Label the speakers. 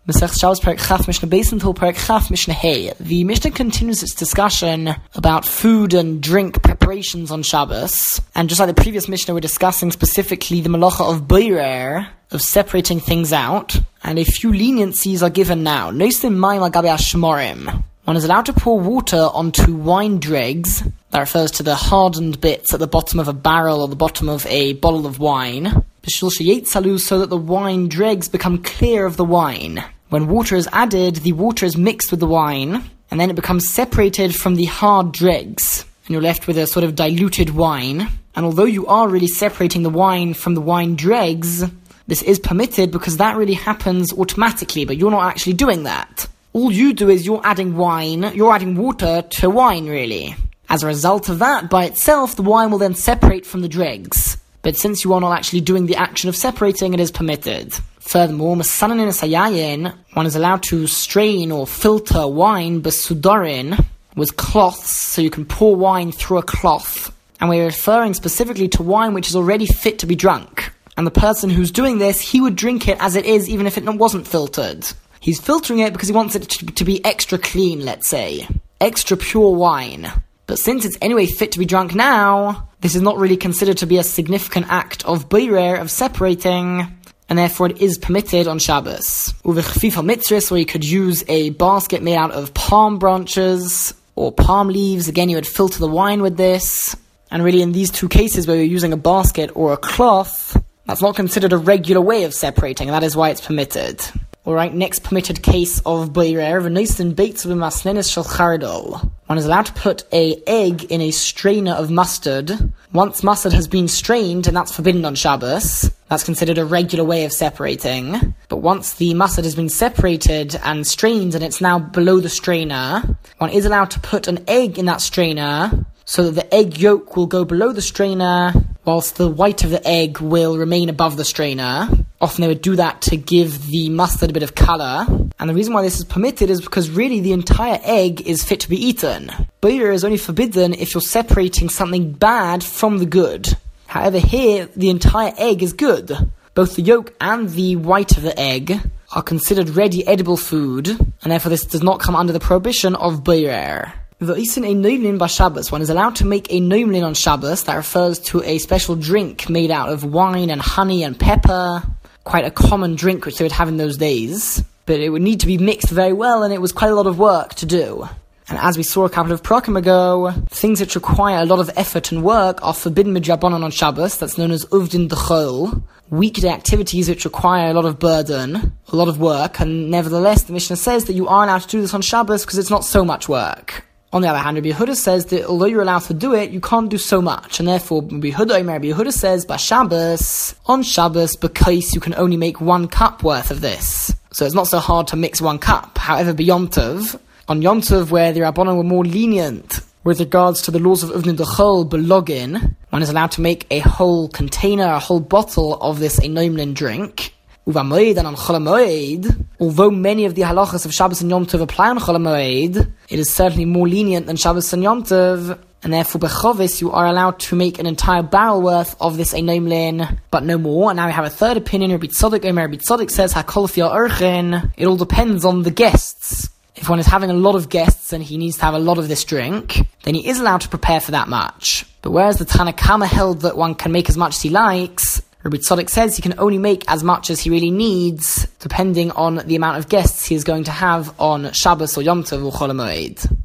Speaker 1: Masech Shabbos Perek Chaf Mishnah Beis until Perek Chaf Mishnah Hey. The Mishnah continues its discussion about food and drink preparations on Shabbos. And just like the previous Mishnah, we're discussing specifically the malacha of boirer, of separating things out. And a few leniencies are given now. Nosim mayim al gabi hashmorim. One is allowed to pour water onto wine dregs. That refers to the hardened bits at the bottom of a barrel or the bottom of a bottle of wine. So that the wine dregs become clear of the wine. When water is added, the water is mixed with the wine, and then it becomes separated from the hard dregs, and you're left with a sort of diluted wine. And although you are really separating the wine from the wine dregs, this is permitted because that really happens automatically, but you're not actually doing that. All you do is you're adding water to wine, really. As a result of that, by itself, the wine will then separate from the dregs. But since you are not actually doing the action of separating, it is permitted. Furthermore, one is allowed to strain or filter wine besudarin with cloths, so you can pour wine through a cloth. And we're referring specifically to wine which is already fit to be drunk. And the person who's doing this, he would drink it as it is, even if it wasn't filtered. He's filtering it because he wants it to be extra clean, let's say. Extra pure wine. But since it's anyway fit to be drunk now, this is not really considered to be a significant act of boirer, of separating, and therefore it is permitted on Shabbos. Uvechfifa mitzris, where you could use a basket made out of palm branches or palm leaves. Again, you would filter the wine with this. And really in these two cases where you're using a basket or a cloth, that's not considered a regular way of separating, and that is why it's permitted. Alright, next permitted case of boirer, v'noisen beitz v'masnenis shel chardol. One is allowed to put an egg in a strainer of mustard. Once mustard has been strained, and that's forbidden on Shabbos, that's considered a regular way of separating. But once the mustard has been separated and strained, and it's now below the strainer, one is allowed to put an egg in that strainer, so that the egg yolk will go below the strainer, whilst the white of the egg will remain above the strainer. Often they would do that to give the mustard a bit of colour. And the reason why this is permitted is because really the entire egg is fit to be eaten. Boirer is only forbidden if you're separating something bad from the good. However, here, the entire egg is good. Both the yolk and the white of the egg are considered ready edible food, and therefore this does not come under the prohibition of boirer. One is allowed to make a noimlin on Shabbos. That refers to a special drink made out of wine and honey and pepper. Quite a common drink which they would have in those days. But it would need to be mixed very well, and it was quite a lot of work to do. And as we saw a couple of prakim ago, things which require a lot of effort and work are forbidden midrabanan on Shabbos. That's known as uvdin d'chol. Weekday activities which require a lot of burden, a lot of work, and nevertheless the Mishnah says that you are allowed to do this on Shabbos because it's not so much work. On the other hand, Rabbi Yehuda says that although you're allowed to do it, you can't do so much. And therefore, Rabbi Yehuda says, by Shabbos, on Shabbos, because you can only make 1 cup worth of this. So it's not so hard to mix 1 cup. However, by Yom Tov, on Yom Tov, where the Rabbanan were more lenient with regards to the laws of Uvnin D'chol Belogin, one is allowed to make a whole container, a whole bottle of this Einoimlin drink. Uvamoed and on Chol HaMoed, although many of the halachas of Shabbos and Yom Tov apply on Chol HaMoed, it is certainly more lenient than Shabbos and Yom Tov, and therefore bechovis you are allowed to make an entire barrel worth of this einoimlin, but no more. And now we have a third opinion. Rabbi Tzadok says Hakol Fiyah Urchin. It all depends on the guests. If one is having a lot of guests and he needs to have a lot of this drink, then he is allowed to prepare for that much. But whereas the Tanna Kama held that one can make as much as he likes, Rabbi Tzadok says he can only make as much as he really needs, depending on the amount of guests he is going to have on Shabbos or Yom Tov or Chol HaMoed.